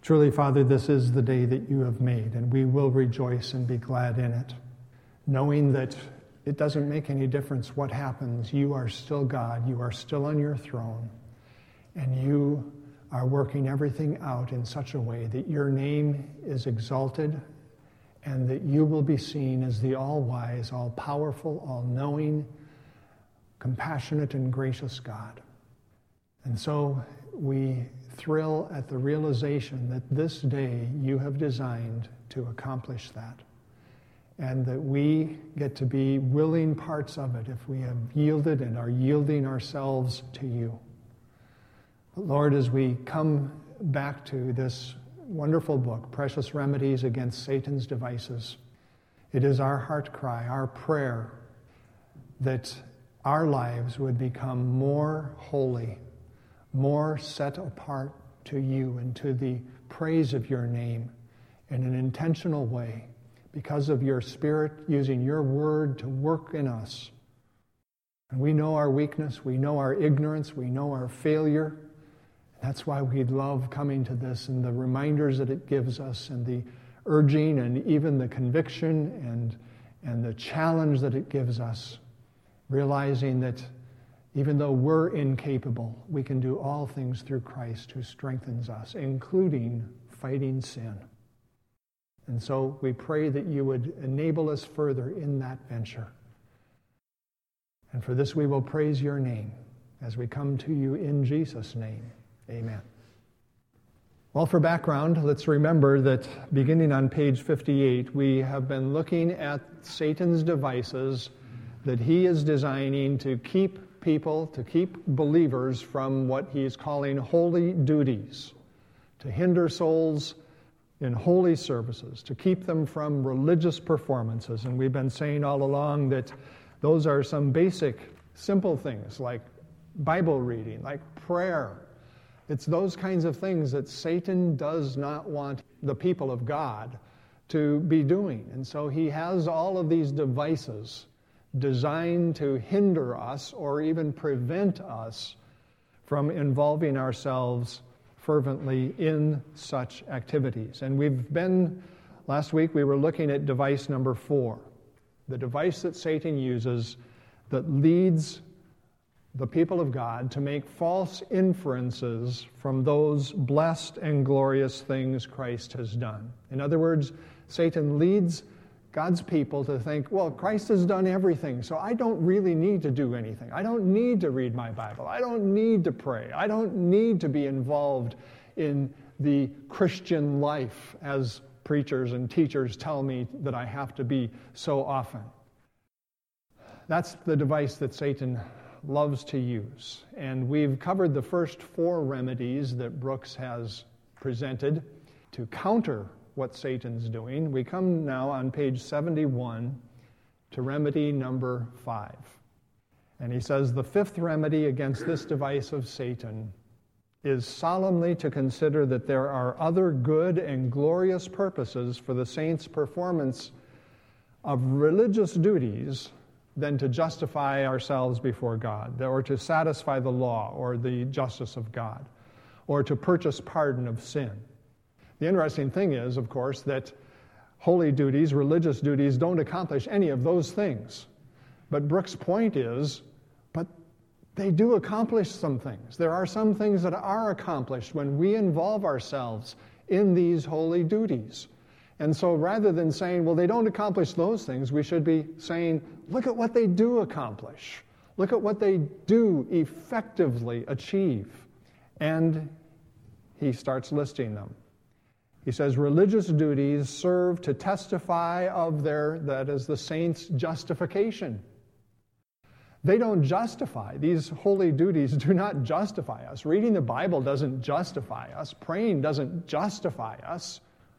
Truly, Father, this is the day that you have made, and we will rejoice and be glad in it, knowing that it doesn't make any difference what happens. You are still God. You are still on your throne, and you are working everything out in such a way that your name is exalted and that you will be seen as the all-wise, all-powerful, all-knowing, compassionate, and gracious God. And so we thrill at the realization that this day you have designed to accomplish that, and that we get to be willing parts of it if we have yielded and are yielding ourselves to you. But Lord, as we come back to this wonderful book, Precious Remedies Against Satan's Devices, it is our heart cry, our prayer, that our lives would become more holy, more set apart to you and to the praise of your name in an intentional way because of your Spirit using your word to work in us. And we know our weakness, we know our ignorance, we know our failure. That's why we love coming to this and the reminders that it gives us and the urging and even the conviction and the challenge that it gives us, realizing that even though we're incapable, we can do all things through Christ who strengthens us, including fighting sin. And so we pray that you would enable us further in that venture. And for this we will praise your name as we come to you in Jesus' name. Amen. Well, for background, let's remember that beginning on page 58, we have been looking at Satan's devices that he is designing to keep people, to keep believers from what he's calling holy duties, to hinder souls in holy services, to keep them from religious performances. And we've been saying all along that those are some basic, simple things like Bible reading, like prayer. It's those kinds of things that Satan does not want the people of God to be doing. And so he has all of these devices designed to hinder us or even prevent us from involving ourselves fervently in such activities. And last week we were looking at device number 4, the device that Satan uses that leads the people of God to make false inferences from those blessed and glorious things Christ has done. In other words, Satan leads God's people to think, well, Christ has done everything, so I don't really need to do anything. I don't need to read my Bible. I don't need to pray. I don't need to be involved in the Christian life as preachers and teachers tell me that I have to be so often. That's the device that Satan loves to use. And we've covered the first 4 remedies that Brooks has presented to counter what Satan's doing. We come now on page 71 to remedy number 5. And he says, the 5th remedy against this device of Satan is solemnly to consider that there are other good and glorious purposes for the saints' performance of religious duties than to justify ourselves before God, or to satisfy the law or the justice of God, or to purchase pardon of sin. The interesting thing is, of course, that holy duties, religious duties, don't accomplish any of those things. But Brooks' point is, but they do accomplish some things. There are some things that are accomplished when we involve ourselves in these holy duties. And so rather than saying, well, they don't accomplish those things, we should be saying, look at what they do accomplish. Look at what they do effectively achieve. And he starts listing them. He says, religious duties serve to testify of that is the saints' justification. They don't justify. These holy duties do not justify us. Reading the Bible doesn't justify us. Praying doesn't justify us.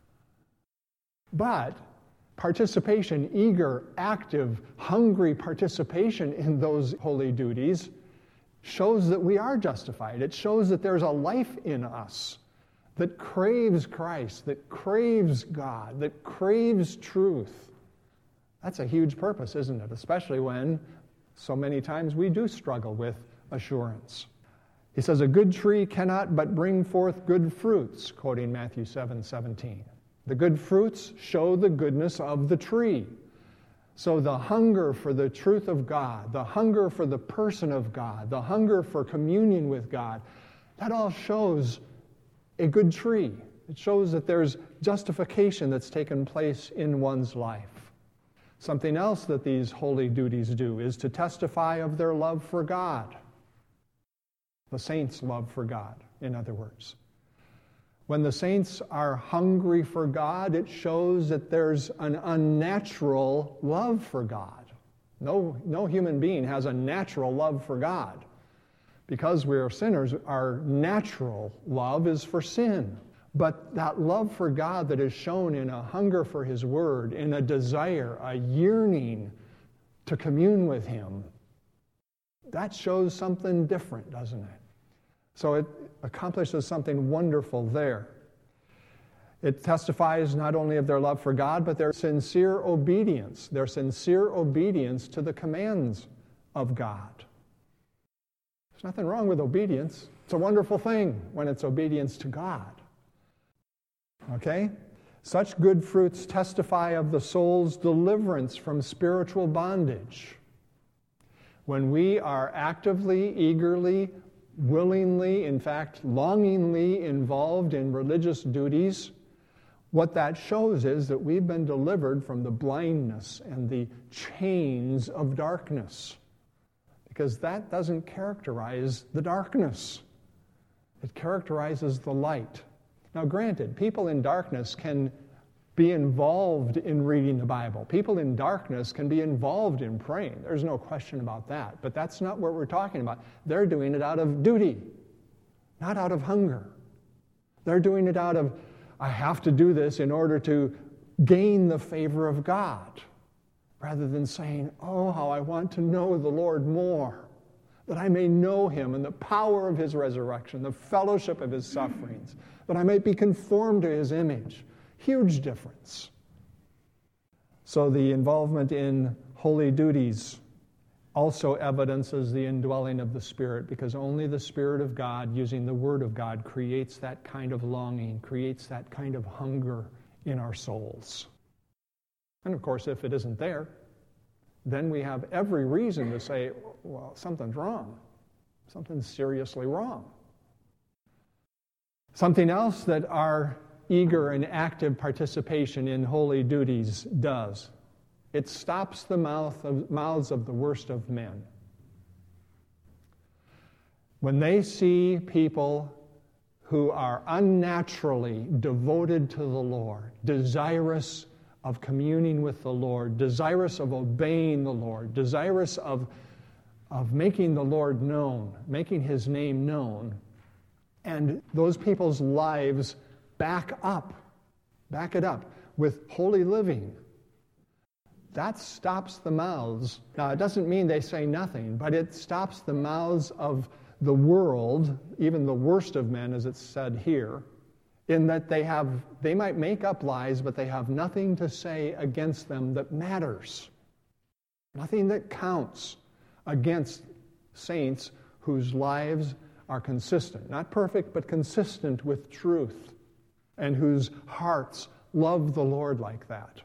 But participation, eager, active, hungry participation in those holy duties shows that we are justified. It shows that there's a life in us that craves Christ, that craves God, that craves truth. That's a huge purpose, isn't it? Especially when so many times we do struggle with assurance. He says, a good tree cannot but bring forth good fruits, quoting Matthew 7:17. The good fruits show the goodness of the tree. So the hunger for the truth of God, the hunger for the person of God, the hunger for communion with God, that all shows a good tree. It shows that there's justification that's taken place in one's life. Something else that these holy duties do is to testify of their love for God. The saints' love for God, in other words. When the saints are hungry for God, it shows that there's an unnatural love for God. No human being has a natural love for God. Because we are sinners, our natural love is for sin. But that love for God that is shown in a hunger for His Word, in a desire, a yearning to commune with Him, that shows something different, doesn't it? So it accomplishes something wonderful there. It testifies not only of their love for God, but their sincere obedience to the commands of God. There's nothing wrong with obedience. It's a wonderful thing when it's obedience to God. Okay? Such good fruits testify of the soul's deliverance from spiritual bondage. When we are actively, eagerly, willingly, in fact, longingly involved in religious duties, what that shows is that we've been delivered from the blindness and the chains of darkness. Because that doesn't characterize the darkness. It characterizes the light. Now, granted, people in darkness can be involved in reading the Bible. People in darkness can be involved in praying. There's no question about that. But that's not what we're talking about. They're doing it out of duty, not out of hunger. They're doing it out of, I have to do this in order to gain the favor of God, rather than saying, oh, how I want to know the Lord more, that I may know Him and the power of His resurrection, the fellowship of His sufferings, that I might be conformed to His image. Huge difference. So the involvement in holy duties also evidences the indwelling of the Spirit, because only the Spirit of God, using the Word of God, creates that kind of longing, creates that kind of hunger in our souls. And of course, if it isn't there, then we have every reason to say, well, something's wrong. Something's seriously wrong. Something else that our eager and active participation in holy duties does, it stops the mouths of the worst of men. When they see people who are unnaturally devoted to the Lord, desirous of communing with the Lord, desirous of obeying the Lord, desirous of making the Lord known, making His name known, and those people's lives back it up with holy living, that stops the mouths. Now, it doesn't mean they say nothing, but it stops the mouths of the world, even the worst of men, as it's said here, in that they might make up lies, but they have nothing to say against them that matters. Nothing that counts against saints whose lives are consistent. Not perfect, but consistent with truth, and whose hearts love the Lord like that.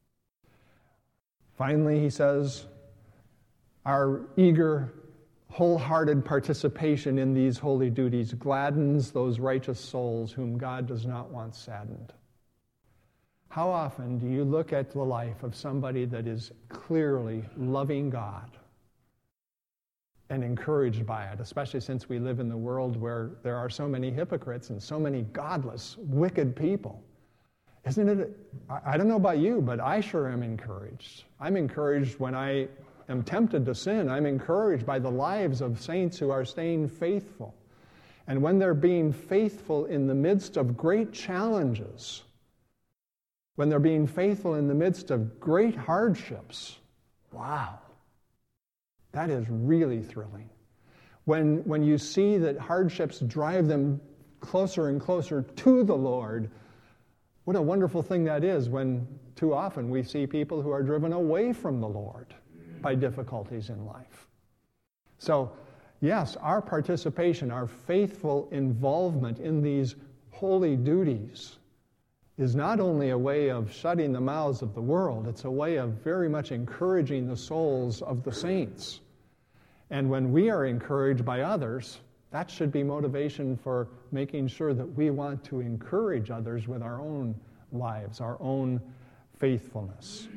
Finally, he says, our eager, wholehearted participation in these holy duties gladdens those righteous souls whom God does not want saddened. How often do you look at the life of somebody that is clearly loving God and encouraged by it, especially since we live in the world where there are so many hypocrites and so many godless, wicked people? Isn't it, I don't know about you, but I sure am encouraged. I'm encouraged when I am tempted to sin. I'm encouraged by the lives of saints who are staying faithful. And when they're being faithful in the midst of great challenges, when they're being faithful in the midst of great hardships, wow, that is really thrilling. When you see that hardships drive them closer and closer to the Lord, what a wonderful thing that is, when too often we see people who are driven away from the Lord by difficulties in life. So yes, our participation, our faithful involvement in these holy duties is not only a way of shutting the mouths of the world, it's a way of very much encouraging the souls of the saints. And when we are encouraged by others, that should be motivation for making sure that we want to encourage others with our own lives, our own faithfulness.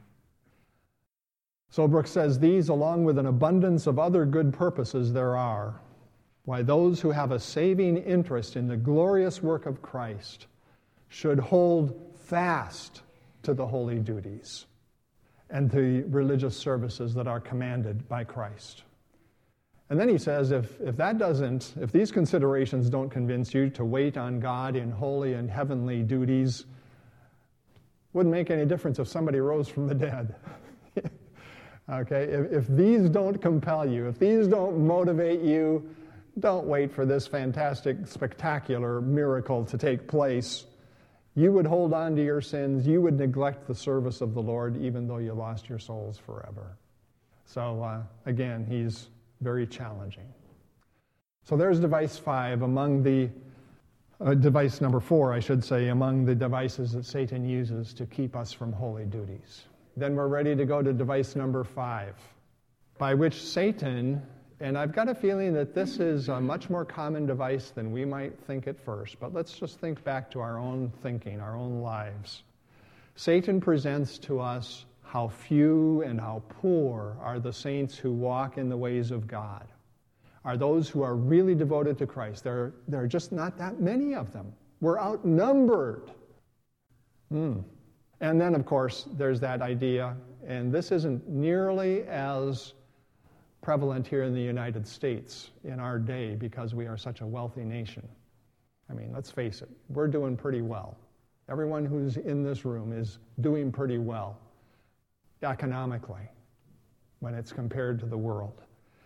So Brooks says, these, along with an abundance of other good purposes there are, why those who have a saving interest in the glorious work of Christ should hold fast to the holy duties and the religious services that are commanded by Christ. And then he says, if these considerations don't convince you to wait on God in holy and heavenly duties, wouldn't make any difference if somebody rose from the dead. Okay, if these don't compel you, if these don't motivate you, don't wait for this fantastic, spectacular miracle to take place. You would hold on to your sins. You would neglect the service of the Lord, even though you lost your souls forever. So, again, he's very challenging. So there's device 5 among the, device number 4, I should say, among the devices that Satan uses to keep us from holy duties. Then we're ready to go to device number 5, by which Satan, and I've got a feeling that this is a much more common device than we might think at first, but let's just think back to our own thinking, our own lives. Satan presents to us how few and how poor are the saints who walk in the ways of God, are those who are really devoted to Christ. There are just not that many of them. We're outnumbered. And then, of course, there's that idea, and this isn't nearly as prevalent here in the United States in our day because we are such a wealthy nation. I mean, let's face it, we're doing pretty well. Everyone who's in this room is doing pretty well economically when it's compared to the world.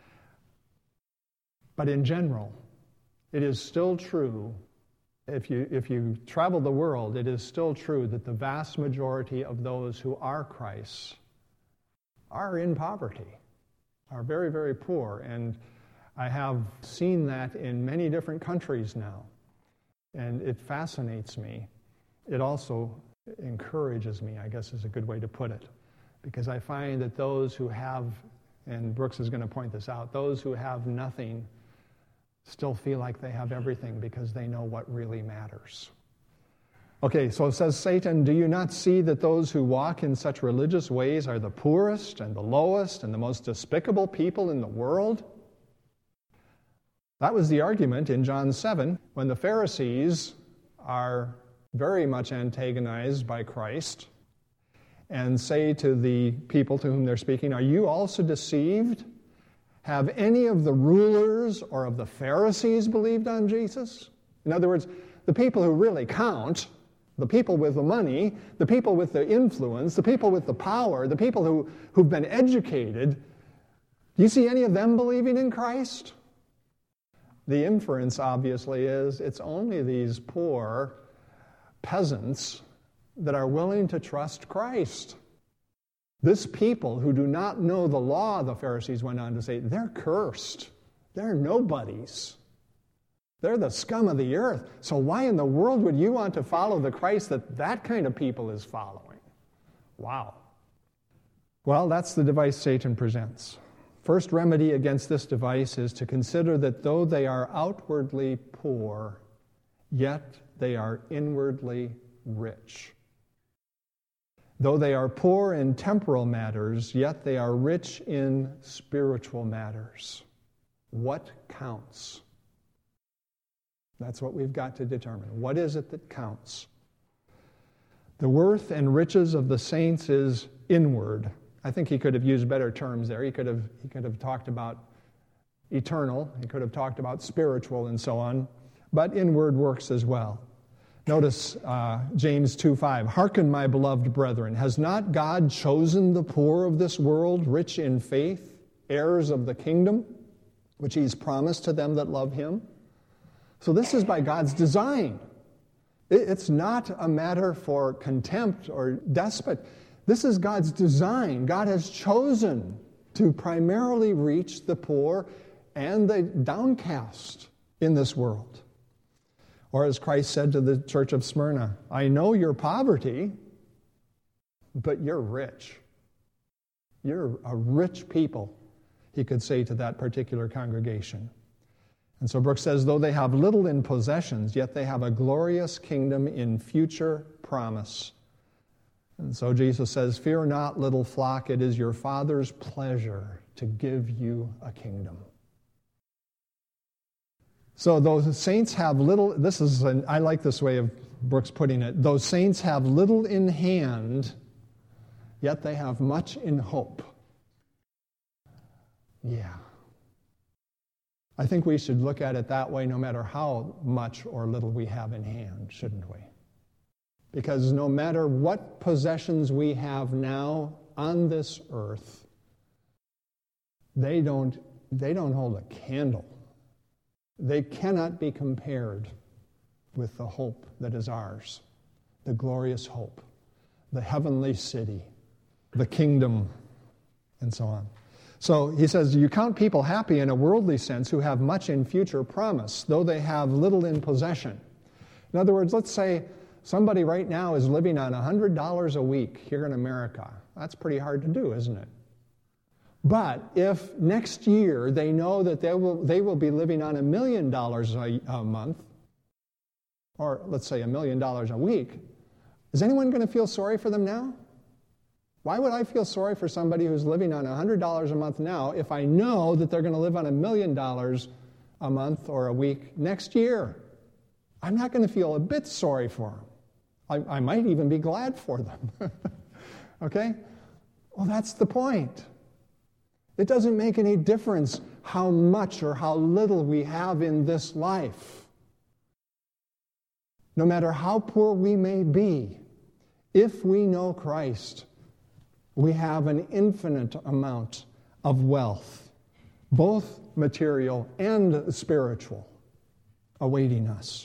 But in general, it is still true, if you travel the world, it is still true that the vast majority of those who are Christ's are in poverty, are very, very poor. And I have seen that in many different countries now. And it fascinates me. It also encourages me, I guess is a good way to put it. Because I find that those who have, and Brooks is going to point this out, those who have nothing still feel like they have everything because they know what really matters. Okay, so it says, Satan, do you not see that those who walk in such religious ways are the poorest and the lowest and the most despicable people in the world? That was the argument in John 7 when the Pharisees are very much antagonized by Christ and say to the people to whom they're speaking, are you also deceived? Have any of the rulers or of the Pharisees believed on Jesus? In other words, the people who really count, the people with the money, the people with the influence, the people with the power, the people who've been educated, do you see any of them believing in Christ? The inference, obviously, is it's only these poor peasants that are willing to trust Christ. This people who do not know the law, the Pharisees went on to say, they're cursed. They're nobodies. They're the scum of the earth. So why in the world would you want to follow the Christ that kind of people is following? Wow. Well, that's the device Satan presents. First remedy against this device is to consider that though they are outwardly poor, yet they are inwardly rich. Though they are poor in temporal matters, yet they are rich in spiritual matters. What counts? That's what we've got to determine. What is it that counts? The worth and riches of the saints is inward. I think he could have used better terms there. He could have talked about eternal. He could have talked about spiritual and so on. But inward works as well. Notice James 2:5. Hearken, my beloved brethren, has not God chosen the poor of this world, rich in faith, heirs of the kingdom, which he's promised to them that love him? So this is by God's design. It's not a matter for contempt or despot. This is God's design. God has chosen to primarily reach the poor and the downcast in this world. Or as Christ said to the church of Smyrna, I know your poverty, but you're rich. You're a rich people, he could say to that particular congregation. And so Brooks says, though they have little in possessions, yet they have a glorious kingdom in future promise. And so Jesus says, fear not, little flock, it is your Father's pleasure to give you a kingdom. So those saints have little, I like this way of Brooks putting it, those saints have little in hand, yet they have much in hope. Yeah. I think we should look at it that way no matter how much or little we have in hand, shouldn't we? Because no matter what possessions we have now on this earth, they don't hold a candle. They cannot be compared with the hope that is ours, the glorious hope, the heavenly city, the kingdom, and so on. So he says, you count people happy in a worldly sense who have much in future promise, though they have little in possession. In other words, let's say somebody right now is living on $100 a week here in America. That's pretty hard to do, isn't it? But if next year they know that they will be living on $1 million a month, or let's say $1 million a week, is anyone going to feel sorry for them now? Why would I feel sorry for somebody who's living on $100 a month now if I know that they're going to live on $1 million a month or a week next year? I'm not going to feel a bit sorry for them. I might even be glad for them. Okay? Well, that's the point. It doesn't make any difference how much or how little we have in this life. No matter how poor we may be, if we know Christ, we have an infinite amount of wealth, both material and spiritual, awaiting us.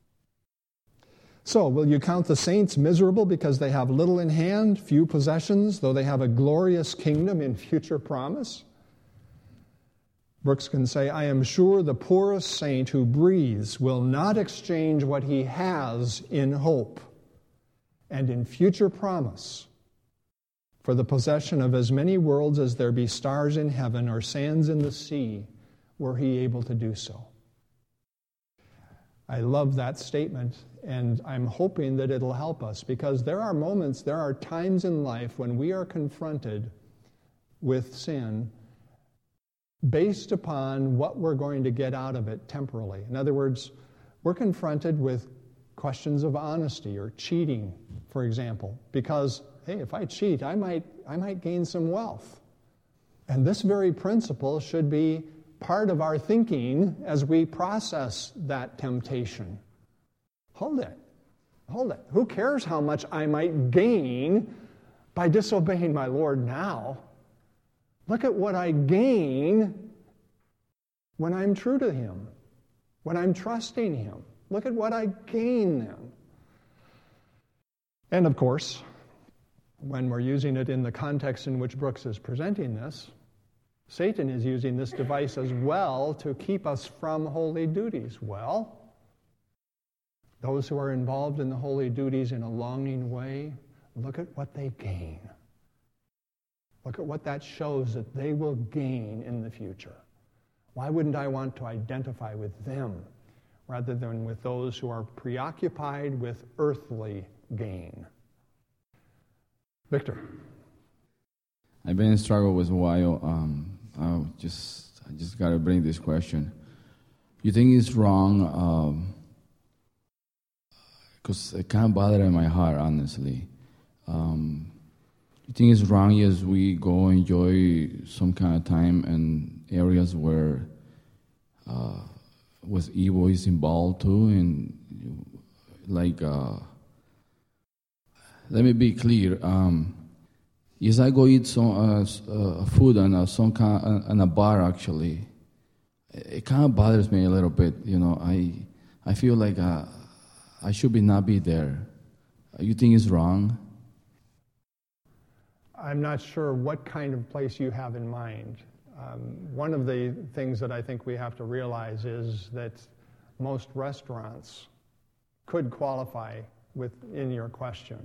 So, will you count the saints miserable because they have little in hand, few possessions, though they have a glorious kingdom in future promise? Brooks can say, I am sure the poorest saint who breathes will not exchange what he has in hope and in future promise for the possession of as many worlds as there be stars in heaven or sands in the sea, were he able to do so. I love that statement, and I'm hoping that it'll help us, because there are times in life when we are confronted with sin based upon what we're going to get out of it temporally. In other words, we're confronted with questions of honesty or cheating, for example, because, hey, if I cheat, I might gain some wealth. And this very principle should be part of our thinking as we process that temptation. Hold it. Who cares how much I might gain by disobeying my Lord now? Look at what I gain when I'm true to Him, when I'm trusting Him. Look at what I gain then. And of course, when we're using it in the context in which Brooks is presenting this, Satan is using this device as well to keep us from holy duties. Well, those who are involved in the holy duties in a longing way, look at what they gain. Look at what that shows that they will gain in the future. Why wouldn't I want to identify with them rather than with those who are preoccupied with earthly gain? Victor. I've been in struggle with a while. I just got to bring this question. You think it's wrong? Because it kind of bothers my heart, honestly. You think it's wrong as we go enjoy some kind of time in areas where with evil is involved too, and like, let me be clear. Yes, I go eat some food and some kind in a bar. Actually, it kind of bothers me a little bit. You know, I feel like I should not be there. You think it's wrong? I'm not sure what kind of place you have in mind. One of the things that I think we have to realize is that most restaurants could qualify within your question.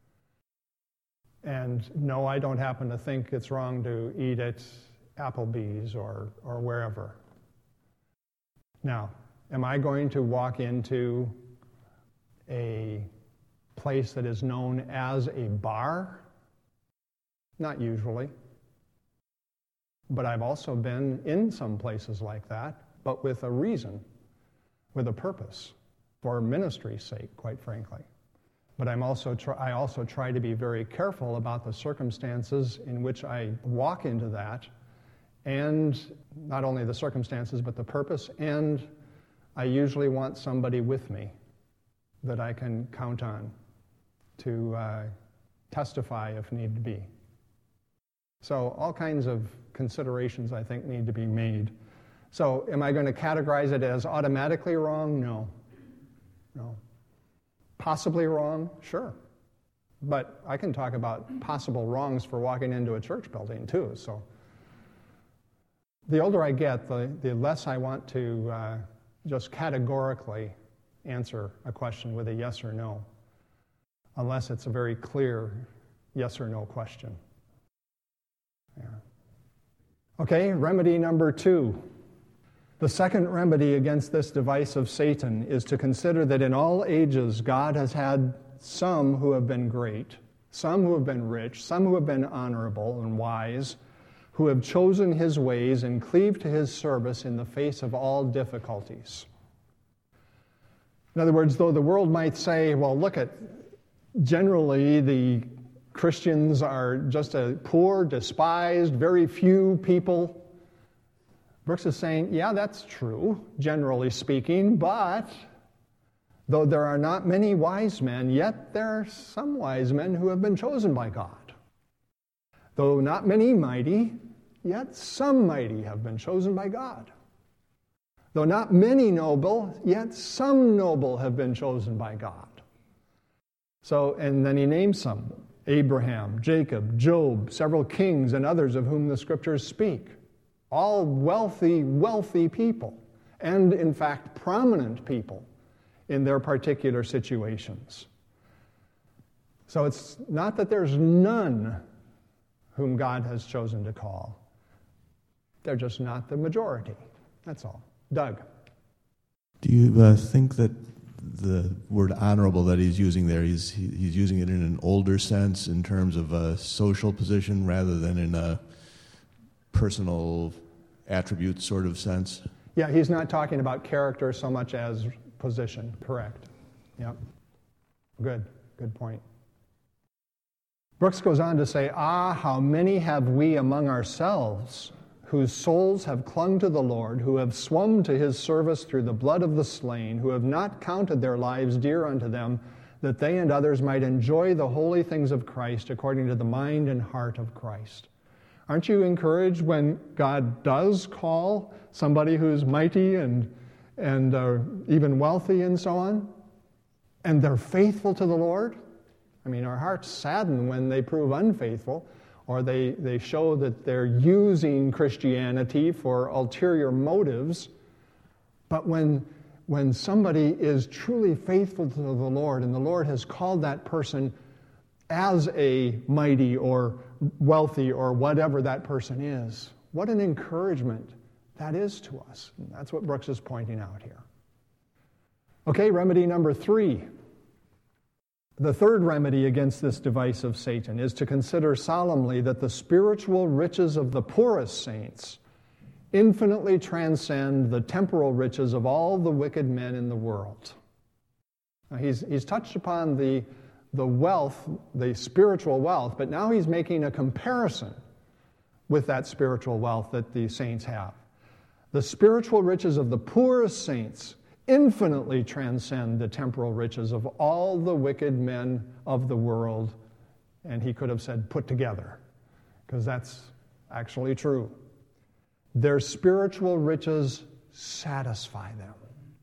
And no, I don't happen to think it's wrong to eat at Applebee's or wherever. Now, am I going to walk into a place that is known as a bar? Not usually. But I've also been in some places like that, but with a reason, with a purpose, for ministry's sake, quite frankly. But I also try to be very careful about the circumstances in which I walk into that, and not only the circumstances, but the purpose, and I usually want somebody with me that I can count on to testify if need be. So all kinds of considerations, I think, need to be made. So am I going to categorize it as automatically wrong? No. Possibly wrong? Sure. But I can talk about possible wrongs for walking into a church building, too. So the older I get, the less I want to just categorically answer a question with a yes or no, unless it's a very clear yes or no question. Yeah. Okay, remedy number 2. The second remedy against this device of Satan is to consider that in all ages God has had some who have been great, some who have been rich, some who have been honorable and wise, who have chosen his ways and cleaved to his service in the face of all difficulties. In other words, though the world might say, well, look at, generally the Christians are just a poor, despised, very few people. Brooks is saying, yeah, that's true, generally speaking, but though there are not many wise men, yet there are some wise men who have been chosen by God. Though not many mighty, yet some mighty have been chosen by God. Though not many noble, yet some noble have been chosen by God. So, and then he names some. Abraham, Jacob, Job, several kings, and others of whom the scriptures speak. All wealthy people, and in fact prominent people in their particular situations. So it's not that there's none whom God has chosen to call. They're just not the majority. That's all. Doug. Do you think that the word honorable that he's using there, he's using it in an older sense in terms of a social position rather than in a personal attribute sort of sense? Yeah, he's not talking about character so much as position. Correct. Yep. Good point. Brooks goes on to say, how many have we among ourselves whose souls have clung to the Lord, who have swum to his service through the blood of the slain, who have not counted their lives dear unto them, that they and others might enjoy the holy things of Christ according to the mind and heart of Christ. Aren't you encouraged when God does call somebody who's mighty and even wealthy and so on, and they're faithful to the Lord? I mean, our hearts sadden when they prove unfaithful, or they show that they're using Christianity for ulterior motives. But when somebody is truly faithful to the Lord, and the Lord has called that person as a mighty or wealthy or whatever that person is, what an encouragement that is to us. And that's what Brooks is pointing out here. Okay, remedy number 3. The third remedy against this device of Satan is to consider solemnly that the spiritual riches of the poorest saints infinitely transcend the temporal riches of all the wicked men in the world. Now he's touched upon the wealth, the spiritual wealth, but now he's making a comparison with that spiritual wealth that the saints have. The spiritual riches of the poorest saints infinitely transcend the temporal riches of all the wicked men of the world, and he could have said put together, because that's actually true. Their spiritual riches satisfy them.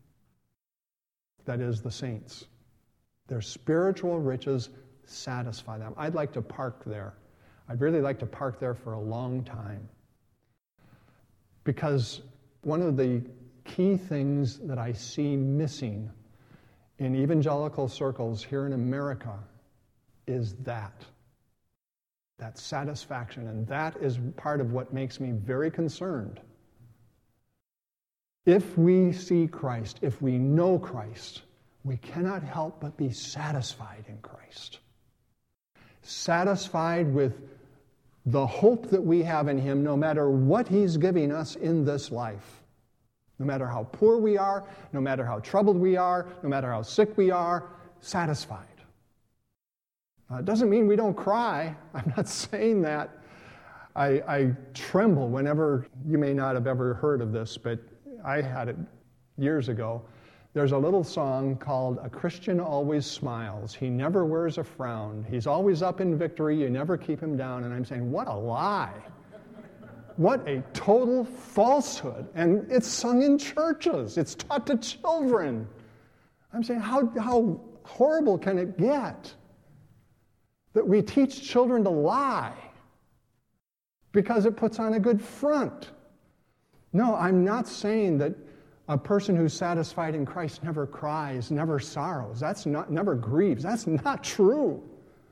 That is, the saints. Their spiritual riches satisfy them. I'd like to park there. I'd really like to park there for a long time. Because one of the key things that I see missing in evangelical circles here in America is that satisfaction. And that is part of what makes me very concerned. If we see Christ, if we know Christ, we cannot help but be satisfied in Christ. Satisfied with the hope that we have in Him, no matter what He's giving us in this life. No matter how poor we are, no matter how troubled we are, no matter how sick we are, satisfied. It doesn't mean we don't cry. I'm not saying that. I tremble whenever, you may not have ever heard of this, but I had it years ago. There's a little song called "A Christian Always Smiles. He never wears a frown. He's always up in victory. You never keep him down." And I'm saying, what a lie. What a total falsehood. And it's sung in churches. It's taught to children. I'm saying, how horrible can it get that we teach children to lie because it puts on a good front? No, I'm not saying that a person who's satisfied in Christ never cries, never sorrows. Never grieves. That's not true.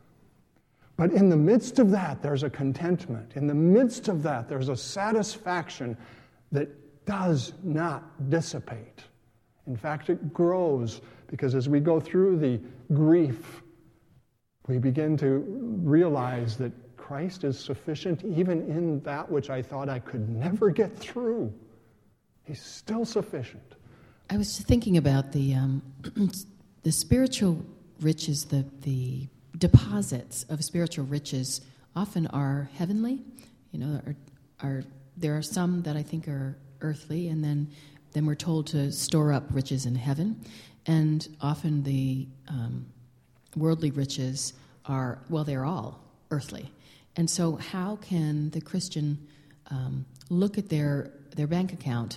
But in the midst of that, there's a contentment. In the midst of that, there's a satisfaction that does not dissipate. In fact, it grows, because as we go through the grief, we begin to realize that Christ is sufficient even in that which I thought I could never get through. He's still sufficient. I was thinking about the spiritual riches, the deposits of spiritual riches often are heavenly. There are some that I think are earthly, and then we're told to store up riches in heaven. And often the worldly riches they're all earthly. And so how can the Christian look at their bank account,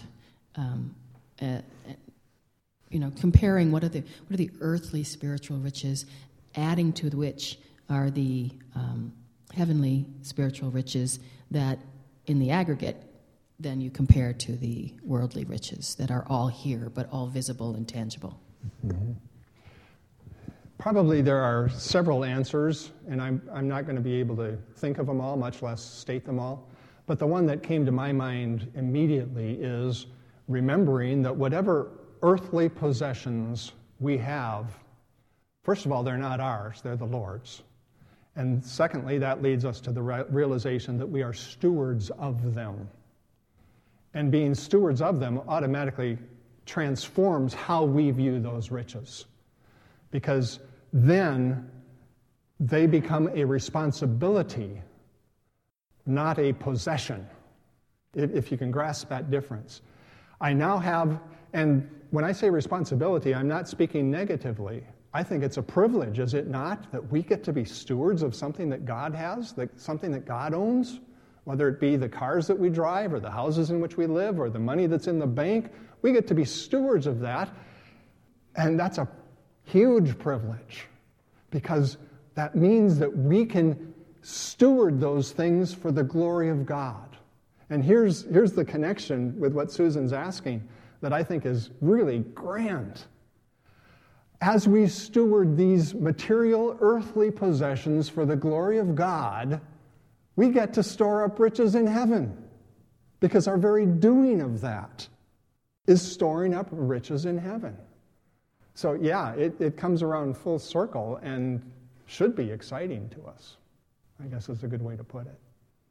comparing what are the earthly spiritual riches, adding to which are the heavenly spiritual riches that in the aggregate then you compare to the worldly riches that are all here but all visible and tangible? Mm-hmm. Probably there are several answers, and I'm not going to be able to think of them all, much less state them all. But the one that came to my mind immediately is remembering that whatever earthly possessions we have, first of all, they're not ours, they're the Lord's. And secondly, that leads us to the realization that we are stewards of them. And being stewards of them automatically transforms how we view those riches. Because then they become a responsibility, not a possession, if you can grasp that difference. I now have, and when I say responsibility, I'm not speaking negatively. I think it's a privilege, is it not, that we get to be stewards of something that God has, something that God owns, whether it be the cars that we drive or the houses in which we live or the money that's in the bank. We get to be stewards of that, and that's a huge privilege, because that means that we can steward those things for the glory of God. And here's the connection with what Susan's asking that I think is really grand. As we steward these material, earthly possessions for the glory of God, we get to store up riches in heaven, because our very doing of that is storing up riches in heaven. So yeah, it comes around full circle and should be exciting to us, I guess is a good way to put it.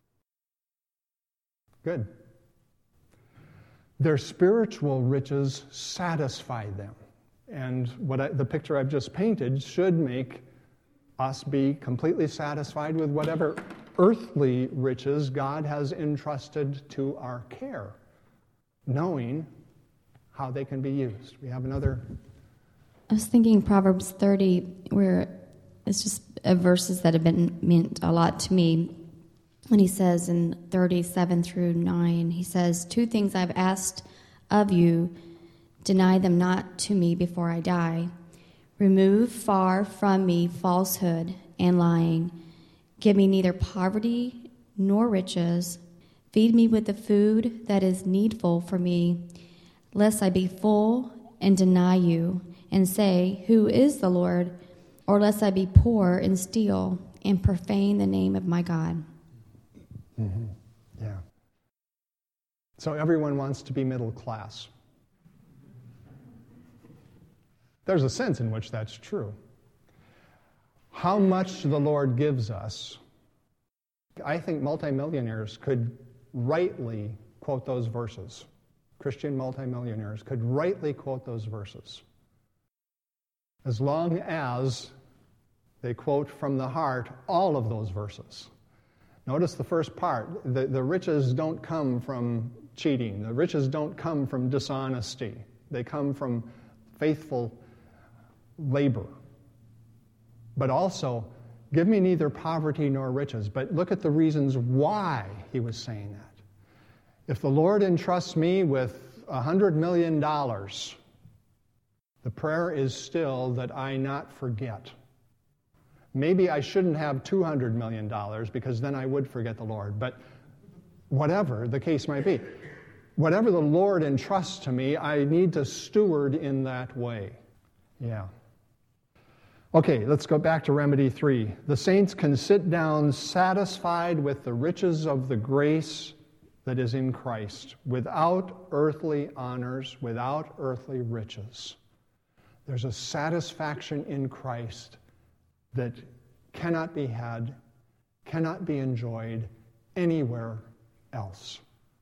Good. Their spiritual riches satisfy them. And the picture I've just painted should make us be completely satisfied with whatever earthly riches God has entrusted to our care, knowing how they can be used. We have another. I was thinking Proverbs 30, where it's just verses that have meant a lot to me. When he says in 37 through 9, he says, 2 things I've asked of you, deny them not to me before I die. Remove far from me falsehood and lying. Give me neither poverty nor riches. Feed me with the food that is needful for me, lest I be full and deny you, and say, Who is the Lord? Or lest I be poor and steal and profane the name of my God. Mm-hmm. Yeah. So everyone wants to be middle class. There's a sense in which that's true. How much the Lord gives us, I think multimillionaires could rightly quote those verses. Christian multimillionaires could rightly quote those verses. As long as they quote from the heart all of those verses. Notice the first part. The riches don't come from cheating. The riches don't come from dishonesty. They come from faithful labor. But also, give me neither poverty nor riches. But look at the reasons why he was saying that. If the Lord entrusts me with $100 million, the prayer is still that I not forget. Maybe I shouldn't have $200 million because then I would forget the Lord. But whatever the case might be, whatever the Lord entrusts to me, I need to steward in that way. Yeah. Okay, let's go back to remedy 3. The saints can sit down satisfied with the riches of the grace that is in Christ, without earthly honors, without earthly riches. There's a satisfaction in Christ that cannot be had, cannot be enjoyed anywhere else.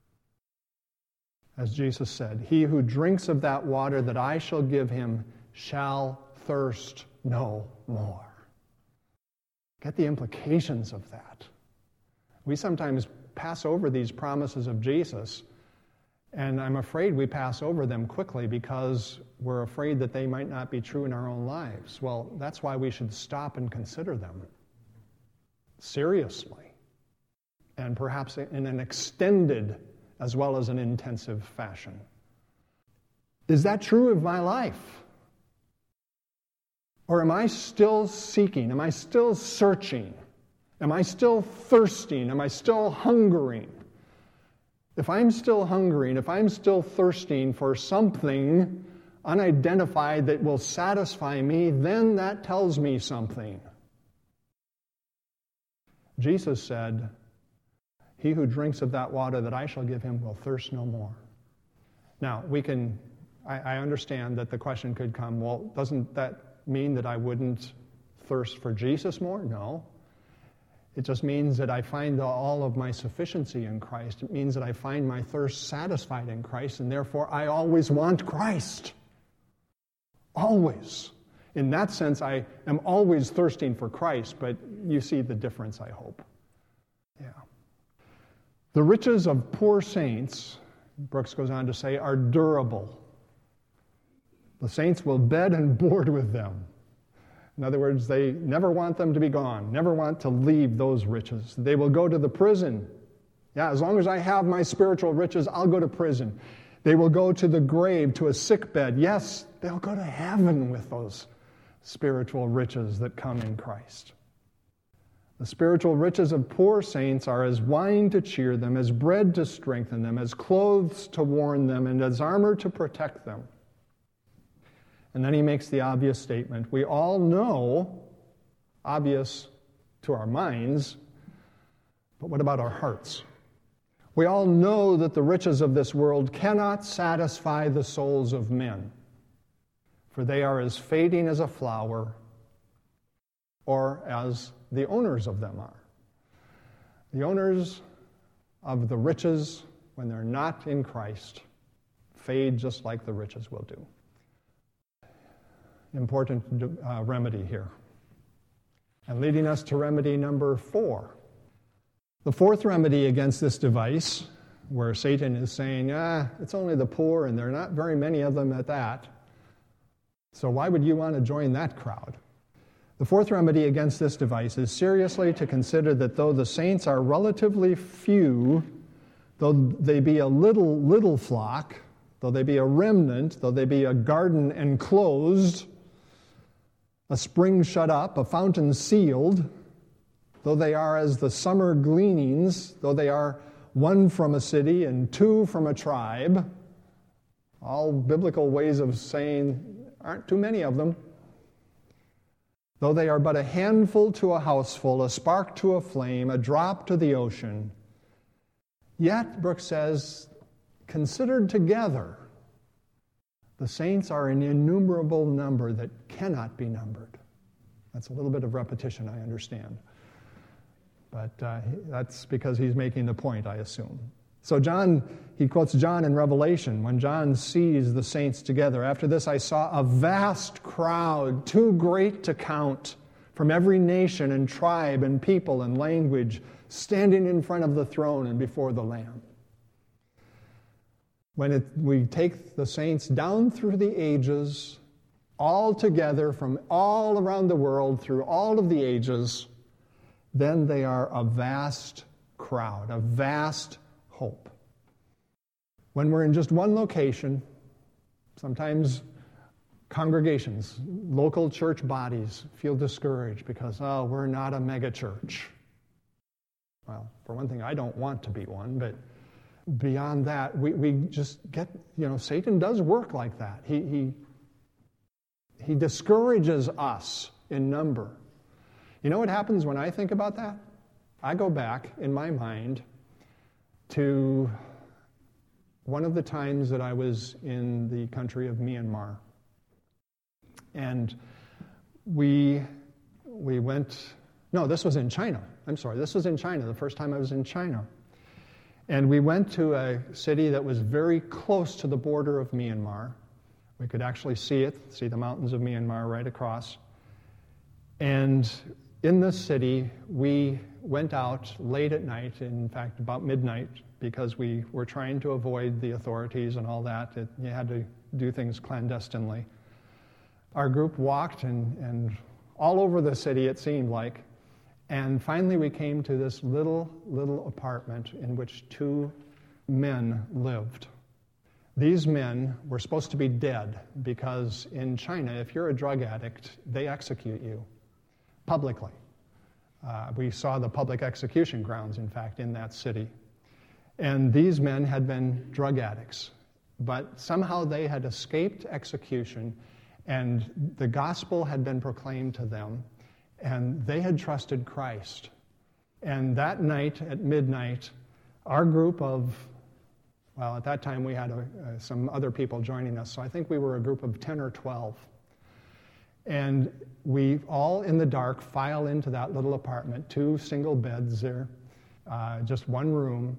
As Jesus said, he who drinks of that water that I shall give him shall thirst no more. Get the implications of that. We sometimes pass over these promises of Jesus, and I'm afraid we pass over them quickly because we're afraid that they might not be true in our own lives. Well, that's why we should stop and consider them seriously, and perhaps in an extended as well as an intensive fashion. Is that true of my life? Or am I still seeking? Am I still searching? Am I still thirsting? Am I still hungering? If I'm still hungering, if I'm still thirsting for something unidentified that will satisfy me, then that tells me something. Jesus said, he who drinks of that water that I shall give him will thirst no more. Now, I understand that the question could come, well, doesn't that mean that I wouldn't thirst for Jesus more? No. It just means that I find all of my sufficiency in Christ. It means that I find my thirst satisfied in Christ, and therefore I always want Christ. Always. In that sense, I am always thirsting for Christ, but you see the difference, I hope. Yeah. The riches of poor saints, Brooks goes on to say, are durable. The saints will bed and board with them. In other words, they never want them to be gone, never want to leave those riches. They will go to the prison. Yeah, as long as I have my spiritual riches, I'll go to prison. They will go to the grave, to a sick bed. Yes, they'll go to heaven with those spiritual riches that come in Christ. The spiritual riches of poor saints are as wine to cheer them, as bread to strengthen them, as clothes to warm them, and as armor to protect them. And then he makes the obvious statement. We all know, obvious to our minds, but what about our hearts? We all know that the riches of this world cannot satisfy the souls of men, for they are as fading as a flower, or as the owners of them are. The owners of the riches, when they're not in Christ, fade just like the riches will do. Important remedy here. And leading us to remedy number 4. The fourth remedy against this device, where Satan is saying, it's only the poor, and there are not very many of them at that, so why would you want to join that crowd? The fourth remedy against this device is seriously to consider that though the saints are relatively few, though they be a little flock, though they be a remnant, though they be a garden enclosed, a spring shut up, a fountain sealed, though they are as the summer gleanings, though they are one from a city and 2 from a tribe. All biblical ways of saying aren't too many of them. Though they are but a handful to a houseful, a spark to a flame, a drop to the ocean, yet, Brooks says, considered together, the saints are an innumerable number that cannot be numbered. That's a little bit of repetition, I understand. But that's because he's making the point, I assume. So he quotes John in Revelation, when John sees the saints together. After this I saw a vast crowd, too great to count, from every nation and tribe and people and language, standing in front of the throne and before the Lamb. When we take the saints down through the ages, all together from all around the world, through all of the ages, then they are a vast crowd, a vast hope. When we're in just one location, sometimes congregations, local church bodies feel discouraged because, we're not a mega church. Well, for one thing, I don't want to be one, but beyond that, we just get, Satan does work like that. He discourages us in number. You know what happens when I think about that? I go back in my mind to one of the times that I was in the country of Myanmar. And we went, no, this was in China. I'm sorry, this was in China, the first time I was in China. And we went to a city that was very close to the border of Myanmar. We could actually see the mountains of Myanmar right across. And in this city, we went out late at night, in fact, about midnight, because we were trying to avoid the authorities and all that. You had to do things clandestinely. Our group walked and all over the city, it seemed like, and finally we came to this little apartment in which 2 men lived. These men were supposed to be dead because in China, if you're a drug addict, they execute you publicly. We saw the public execution grounds, in fact, in that city. And these men had been drug addicts, but somehow they had escaped execution, and the gospel had been proclaimed to them, and they had trusted Christ. And that night, at midnight, our group of, at that time we had some other people joining us, so I think we were a group of 10 or 12. And we all in the dark file into that little apartment, 2 single beds there, just one room.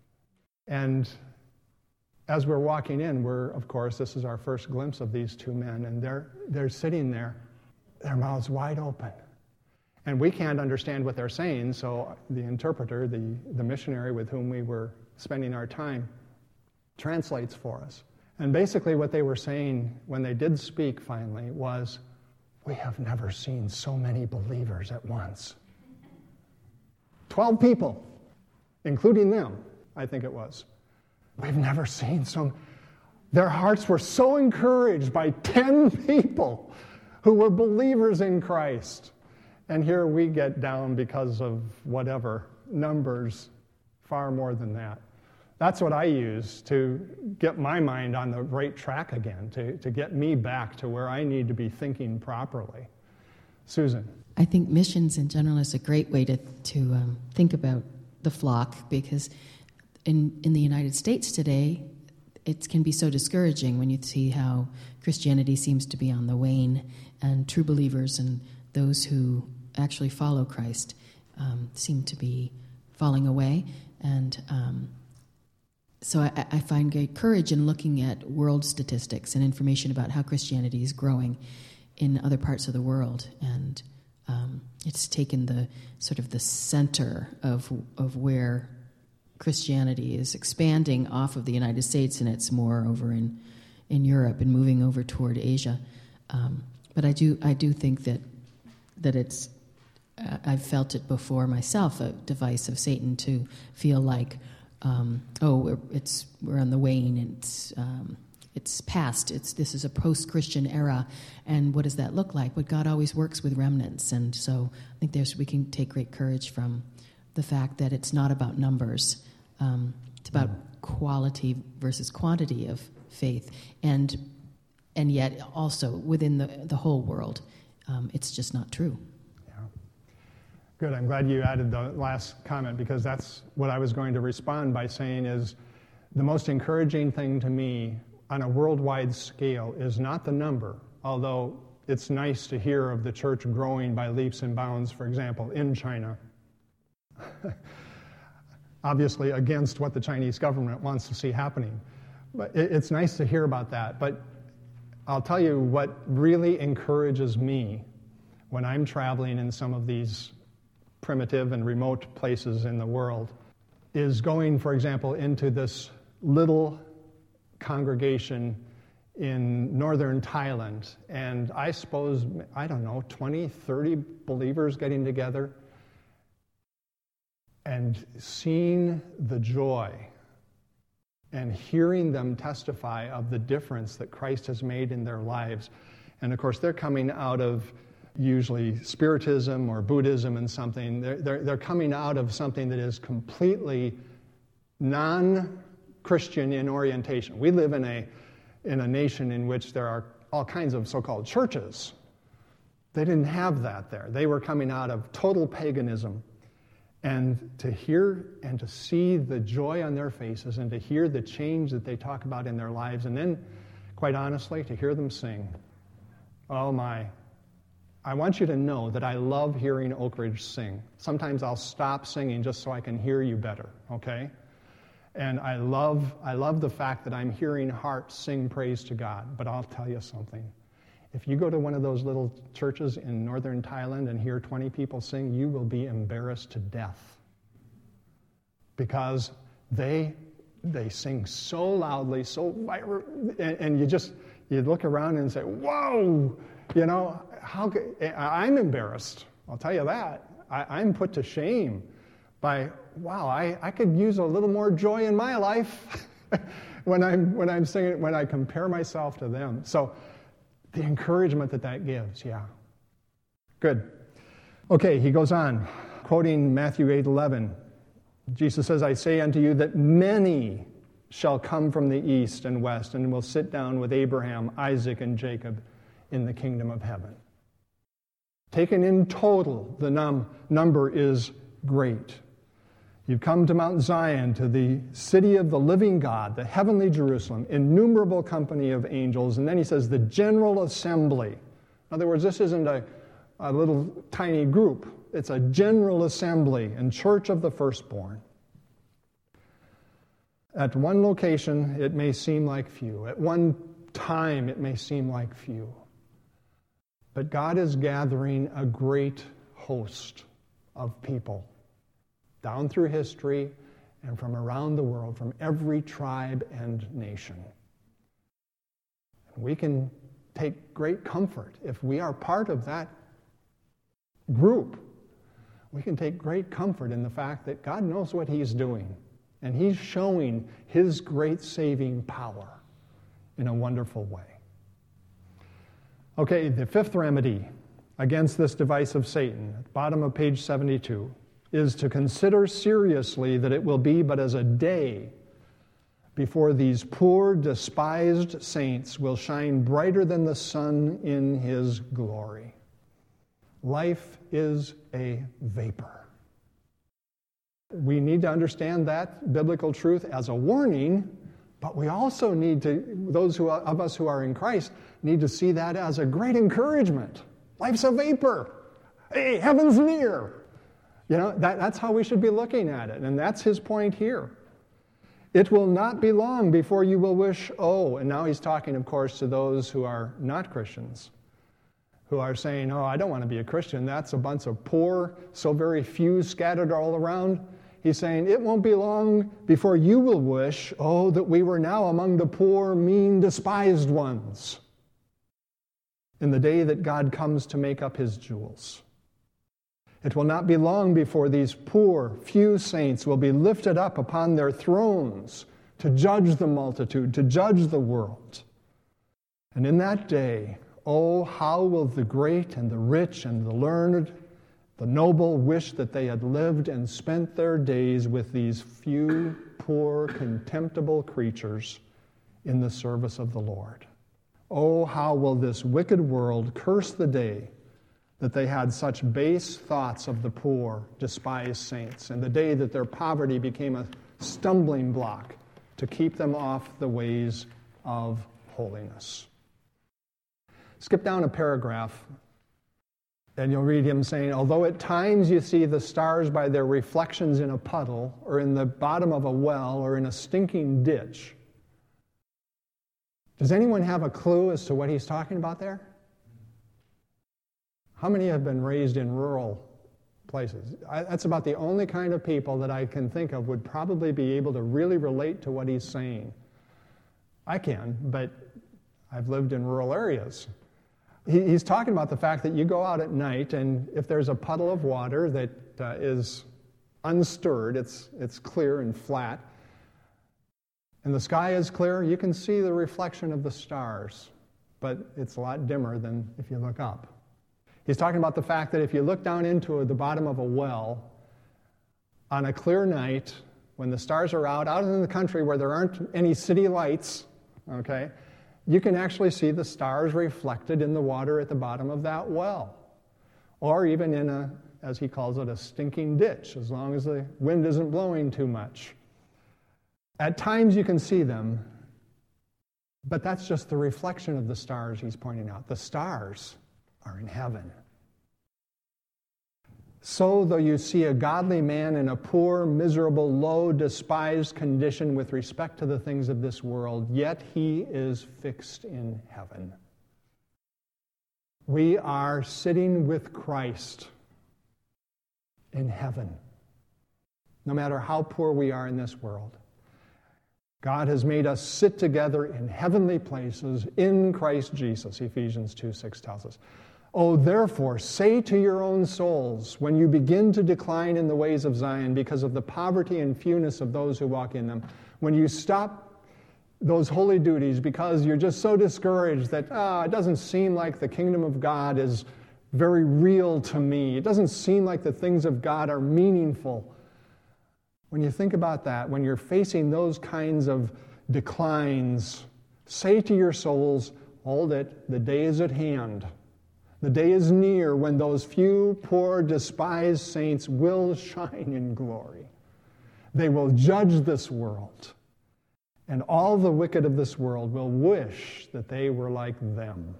And as we're walking in, of course, this is our first glimpse of these 2 men, and they're sitting there, their mouths wide open. And we can't understand what they're saying, so the interpreter, the missionary with whom we were spending our time, translates for us. And basically what they were saying when they did speak finally was, "We have never seen so many believers at once." 12 people, including them, I think it was. We've never seen so. Their hearts were so encouraged by 10 people who were believers in Christ. And here we get down because of whatever, numbers, far more than that. That's what I use to get my mind on the right track again, to get me back to where I need to be thinking properly. Susan. I think missions in general is a great way to think about the flock, because in the United States today, it can be so discouraging when you see how Christianity seems to be on the wane, and true believers and those who actually follow Christ seem to be falling away. And so I find great courage in looking at world statistics and information about how Christianity is growing in other parts of the world. And it's taken the sort of the center of where Christianity is expanding off of the United States, and it's more over in Europe and moving over toward Asia. But I do think that it's, I've felt it before myself, a device of Satan to feel like, we're on the wane, and it's past. This is a post-Christian era, and what does that look like? But God always works with remnants, and so I think we can take great courage from the fact that it's not about numbers. It's about quality versus quantity of faith, and yet also within the whole world, it's just not true. Yeah. Good. I'm glad you added the last comment, because that's what I was going to respond by saying is the most encouraging thing to me on a worldwide scale is not the number, although it's nice to hear of the church growing by leaps and bounds, for example, in China. Obviously against what the Chinese government wants to see happening. But it's nice to hear about that. But I'll tell you what really encourages me when I'm traveling in some of these primitive and remote places in the world is going, for example, into this little congregation in northern Thailand. And I suppose, 20, 30 believers getting together and seeing the joy and hearing them testify of the difference that Christ has made in their lives. And of course, they're coming out of usually Spiritism or Buddhism and something. They're coming out of something that is completely non-Christian in orientation. We live in a nation in which there are all kinds of so-called churches. They didn't have that there. They were coming out of total paganism. And to hear and to see the joy on their faces and to hear the change that they talk about in their lives, and then, quite honestly, to hear them sing. Oh my. I want you to know that I love hearing Oak Ridge sing. Sometimes I'll stop singing just so I can hear you better, okay? And I love the fact that I'm hearing hearts sing praise to God. But I'll tell you something. If you go to one of those little churches in northern Thailand and hear 20 people sing, you will be embarrassed to death. Because they sing so loudly, so vibrant, and you look around and say, whoa, I'm embarrassed. I'll tell you that. I'm put to shame by, wow, I could use a little more joy in my life when I'm singing, when I compare myself to them. So the encouragement that gives, yeah. Good. Okay, he goes on, quoting Matthew 8:11. Jesus says, I say unto you that many shall come from the east and west and will sit down with Abraham, Isaac, and Jacob in the kingdom of heaven. Taken in total, the number is great. You've come to Mount Zion, to the city of the living God, the heavenly Jerusalem, innumerable company of angels. And then he says, the general assembly. In other words, this isn't a little tiny group. It's a general assembly and church of the firstborn. At one location, it may seem like few. At one time, it may seem like few. But God is gathering a great host of people down through history and from around the world, from every tribe and nation. We can take great comfort if we are part of that group. We can take great comfort in the fact that God knows what He's doing, and He's showing His great saving power in a wonderful way. Okay, the fifth remedy against this device of Satan, at the bottom of page 72, is to consider seriously that it will be but as a day before these poor, despised saints will shine brighter than the sun in His glory. Life is a vapor. We need to understand that biblical truth as a warning, but we also need to, those of us who are in Christ, need to see that as a great encouragement. Life's a vapor. Hey, heaven's near. That's how we should be looking at it, and that's his point here. It will not be long before you will wish, and now he's talking, of course, to those who are not Christians, who are saying, I don't want to be a Christian. That's a bunch of poor, so very few scattered all around. He's saying, it won't be long before you will wish, that we were now among the poor, mean, despised ones in the day that God comes to make up His jewels. It will not be long before these poor, few saints will be lifted up upon their thrones to judge the multitude, to judge the world. And in that day, how will the great and the rich and the learned, the noble wish that they had lived and spent their days with these few poor, contemptible creatures in the service of the Lord. Oh, how will this wicked world curse the day that they had such base thoughts of the poor, despised saints, and the day that their poverty became a stumbling block to keep them off the ways of holiness. Skip down a paragraph, and you'll read him saying, although at times you see the stars by their reflections in a puddle, or in the bottom of a well, or in a stinking ditch. Does anyone have a clue as to what he's talking about there? How many have been raised in rural places? That's about the only kind of people that I can think of would probably be able to really relate to what he's saying. I can, but I've lived in rural areas. He's talking about the fact that you go out at night, and if there's a puddle of water that is unstirred, it's clear and flat, and the sky is clear, you can see the reflection of the stars, but it's a lot dimmer than if you look up. He's talking about the fact that if you look down into the bottom of a well on a clear night, when the stars are out in the country where there aren't any city lights, okay, you can actually see the stars reflected in the water at the bottom of that well. Or even in a, as he calls it, a stinking ditch, as long as the wind isn't blowing too much. At times you can see them, but that's just the reflection of the stars he's pointing out. The stars are in heaven. So, though you see a godly man in a poor, miserable, low, despised condition with respect to the things of this world, yet he is fixed in heaven. We are sitting with Christ in heaven, no matter how poor we are in this world. God has made us sit together in heavenly places in Christ Jesus, Ephesians 2:6 tells us. Oh, therefore, say to your own souls, when you begin to decline in the ways of Zion because of the poverty and fewness of those who walk in them, when you stop those holy duties because you're just so discouraged that it doesn't seem like the kingdom of God is very real to me. It doesn't seem like the things of God are meaningful. When you think about that, when you're facing those kinds of declines, say to your souls, hold it, the day is at hand. The day is near when those few, poor, despised saints will shine in glory. They will judge this world, and all the wicked of this world will wish that they were like them.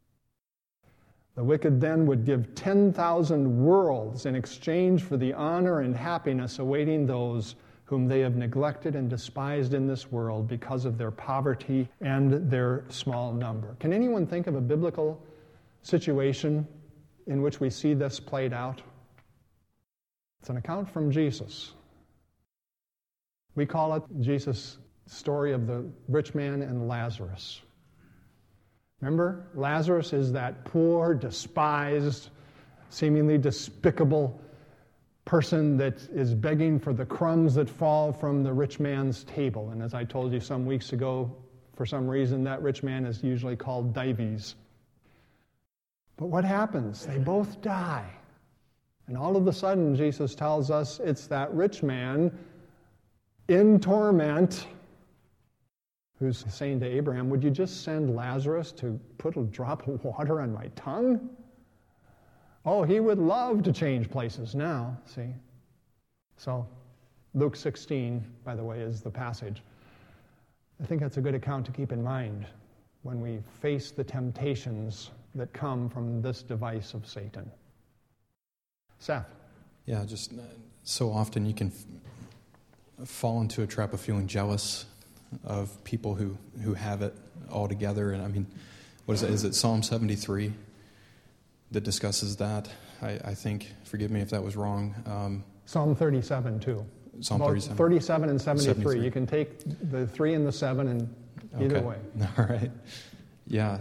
The wicked then would give 10,000 worlds in exchange for the honor and happiness awaiting those whom they have neglected and despised in this world because of their poverty and their small number. Can anyone think of a biblical situation in which we see this played out? It's an account from Jesus. We call it Jesus' story of the rich man and Lazarus. Remember, Lazarus is that poor, despised, seemingly despicable person that is begging for the crumbs that fall from the rich man's table. And as I told you some weeks ago, for some reason, that rich man is usually called Dives. But what happens? They both die. And all of a sudden, Jesus tells us it's that rich man in torment who's saying to Abraham, would you just send Lazarus to put a drop of water on my tongue? Oh, he would love to change places now, see? So, Luke 16, by the way, is the passage. I think that's a good account to keep in mind when we face the temptations that come from this device of Satan. Seth? Yeah, just so often you can fall into a trap of feeling jealous of people who have it all together. And I mean, what is it? Is it Psalm 73 that discusses that? I think, forgive me if that was wrong. Psalm 37, too. Psalm 37. 37 and 73. You can take the 3 and the 7 and either way. All right. Yeah.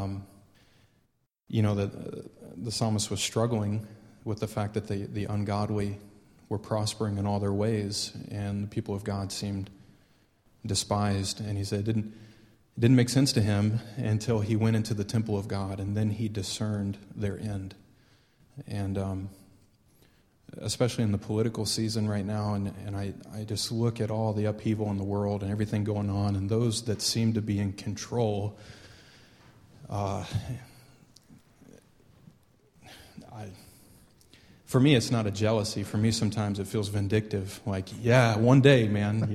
The psalmist was struggling with the fact that the ungodly were prospering in all their ways, and the people of God seemed despised. And he said it didn't make sense to him until he went into the temple of God, and then he discerned their end. And especially in the political season right now, and I just look at all the upheaval in the world and everything going on, and those that seem to be in control, for me, it's not a jealousy. For me, sometimes it feels vindictive, like, yeah, one day, man,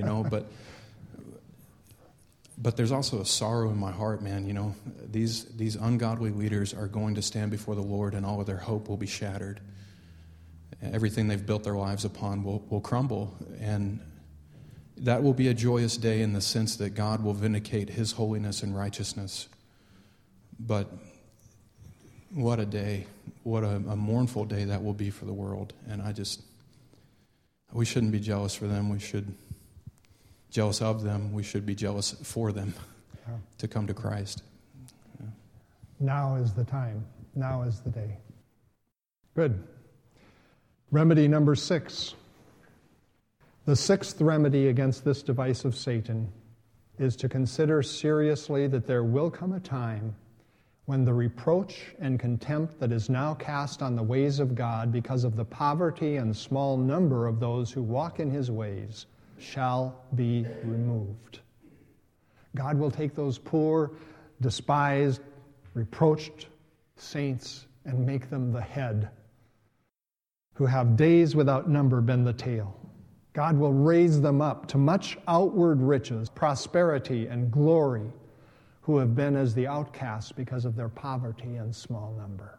But there's also a sorrow in my heart, man. These ungodly leaders are going to stand before the Lord, and all of their hope will be shattered. Everything they've built their lives upon will crumble. And that will be a joyous day in the sense that God will vindicate His holiness and righteousness. But what a day. What a mournful day that will be for the world. And we shouldn't be jealous for them. We should jealous of them. We should be jealous for them to come to Christ. Yeah. Now is the time. Now is the day. Good. Remedy number 6. The 6th remedy against this device of Satan is to consider seriously that there will come a time when the reproach and contempt that is now cast on the ways of God because of the poverty and small number of those who walk in His ways shall be removed. God will take those poor, despised, reproached saints and make them the head, who have days without number been the tail. God will raise them up to much outward riches, prosperity, and glory, who have been as the outcasts because of their poverty and small number.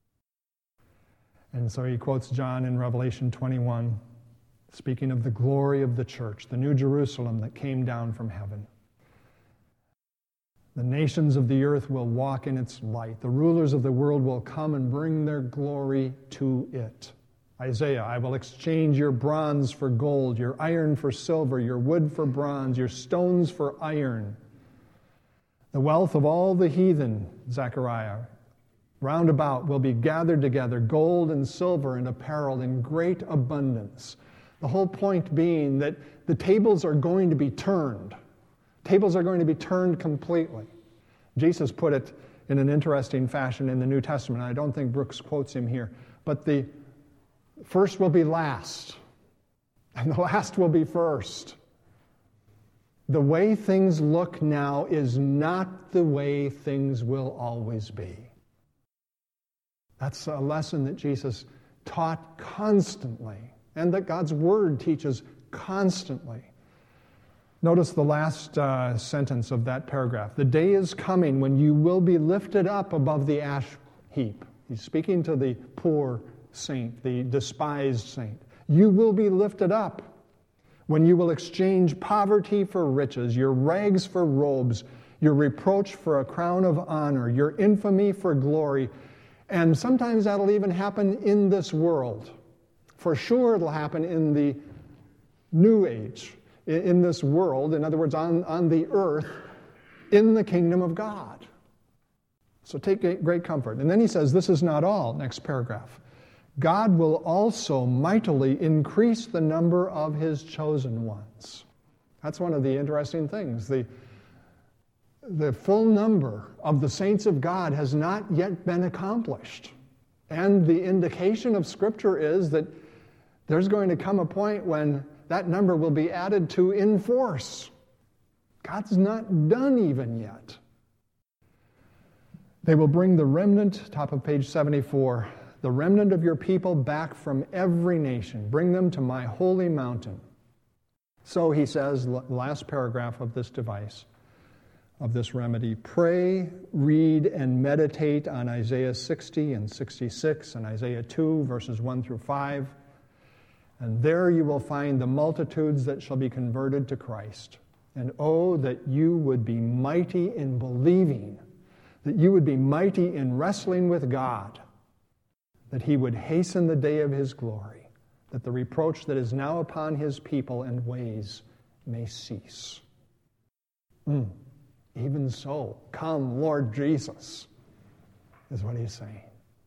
And so he quotes John in Revelation 21, speaking of the glory of the church, the New Jerusalem that came down from heaven. The nations of the earth will walk in its light. The rulers of the world will come and bring their glory to it. Isaiah, I will exchange your bronze for gold, your iron for silver, your wood for bronze, your stones for iron. The wealth of all the heathen, Zechariah, round about will be gathered together, gold and silver and apparel in great abundance. The whole point being that the tables are going to be turned. Tables are going to be turned completely. Jesus put it in an interesting fashion in the New Testament. I don't think Brooks quotes him here. But the first will be last, and the last will be first. The way things look now is not the way things will always be. That's a lesson that Jesus taught constantly, and that God's Word teaches constantly. Notice the last sentence of that paragraph. The day is coming when you will be lifted up above the ash heap. He's speaking to the poor saint, the despised saint. You will be lifted up when you will exchange poverty for riches, your rags for robes, your reproach for a crown of honor, your infamy for glory. And sometimes that'll even happen in this world. For sure it'll happen in the new age, in this world, in other words, on the earth, in the kingdom of God. So take great comfort. And then he says, this is not all, next paragraph. God will also mightily increase the number of His chosen ones. That's one of the interesting things. The full number of the saints of God has not yet been accomplished. And the indication of Scripture is that there's going to come a point when that number will be added to in force. God's not done even yet. They will bring the remnant, top of page 74, the remnant of your people back from every nation. Bring them to my holy mountain. So he says, last paragraph of this device, of this remedy, pray, read, and meditate on Isaiah 60 and 66 and Isaiah 2, verses 1 through 5. And there you will find the multitudes that shall be converted to Christ. And oh, that you would be mighty in believing, that you would be mighty in wrestling with God, that He would hasten the day of His glory, that the reproach that is now upon His people and ways may cease. Even so, come, Lord Jesus, is what He's saying.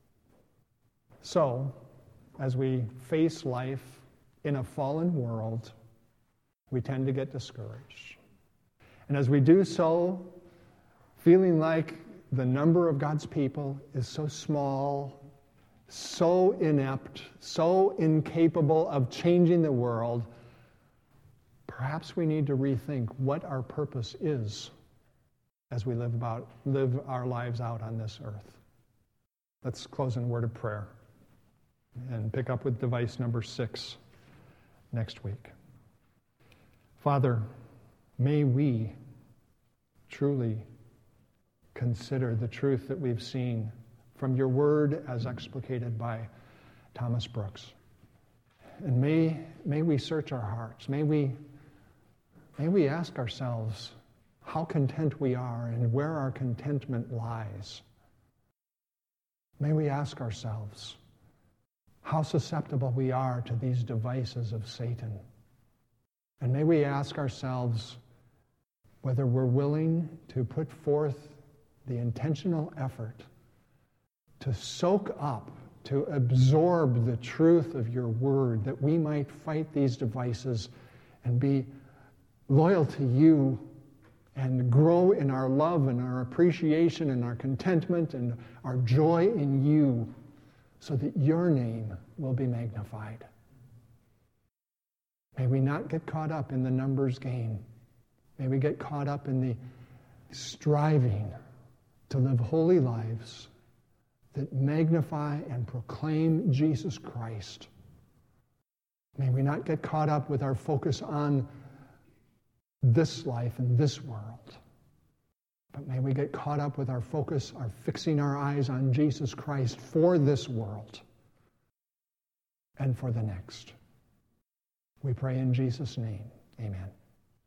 So, as we face life in a fallen world, we tend to get discouraged. And as we do so, feeling like the number of God's people is so small, so inept, so incapable of changing the world, perhaps we need to rethink what our purpose is as we live our lives out on this earth. Let's close in a word of prayer and pick up with device number 6 next week. Father, may we truly consider the truth that we've seen from your word as explicated by Thomas Brooks. And may we search our hearts. May we ask ourselves how content we are and where our contentment lies. May we ask ourselves how susceptible we are to these devices of Satan. And may we ask ourselves whether we're willing to put forth the intentional effort to soak up, to absorb the truth of your word, that we might fight these devices and be loyal to you and grow in our love and our appreciation and our contentment and our joy in you, so that your name will be magnified. May we not get caught up in the numbers game. May we get caught up in the striving to live holy lives that magnify and proclaim Jesus Christ. May we not get caught up with our focus on this life and this world, but may we get caught up with our focus, our fixing our eyes on Jesus Christ for this world and for the next. We pray in Jesus' name. Amen.